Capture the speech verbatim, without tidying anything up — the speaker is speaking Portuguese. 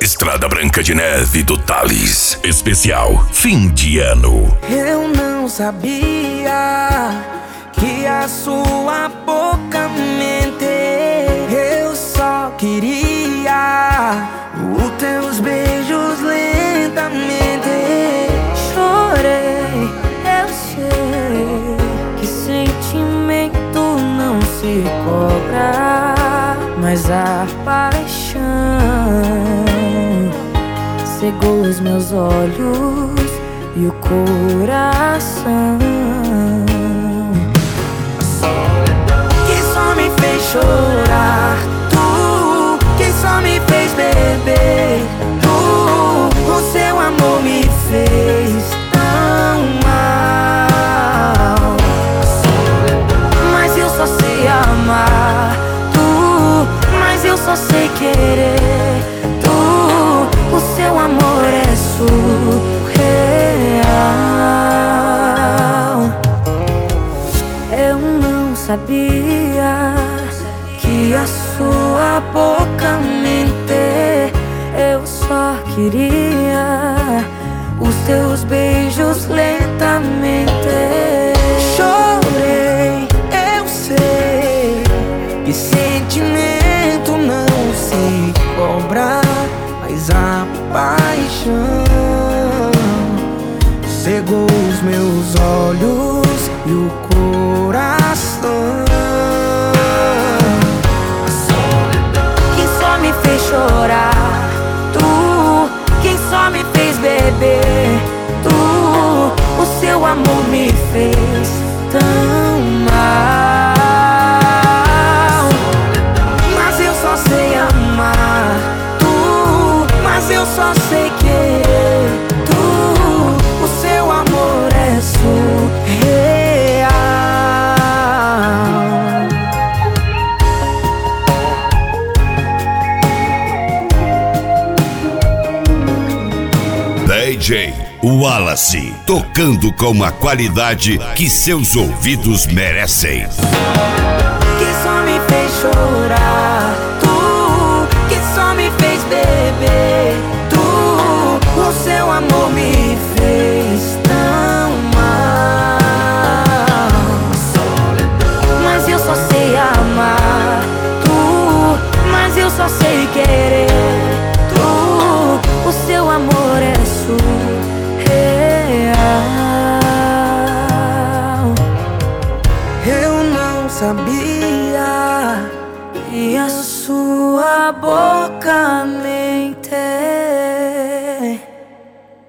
Estrada Branca de Neve do Thalles. Especial fim de ano. Eu não sabia que a sua boca mente. Eu só queria os teus beijos lentamente. Chorei, eu sei que sentimento não se cobra, mas a paixão cegou os meus olhos e o coração, que só me fez chorar. Tu, que só me fez beber. Tu, o seu amor me fez tão mal. Mas eu só sei amar. Tu, mas eu só sei querer. Tu, o seu amor é surreal. Eu não sabia que a sua boca mente. Eu só queria os teus beijos lentamente. Chorei, eu sei que sentimento não se cobra, mas a paixão cegou os meus olhos e o coração, que só me fez chorar. Tu, quem só me fez beber. Tu, o seu amor me fez tão mal. Mas eu só sei amar. Tu, mas eu só sei querer. Tu, o seu amor é surreal. D J Wallace, tocando com a qualidade que seus ouvidos merecem. Que só me fez chorar. Tu, que só me fez beber. Tu, o seu amor me fez tão mal. Mas eu só sei amar. Tu, mas eu só sei querer. Tu, o seu amor é surreal. Eu não sabia que a sua boca mente.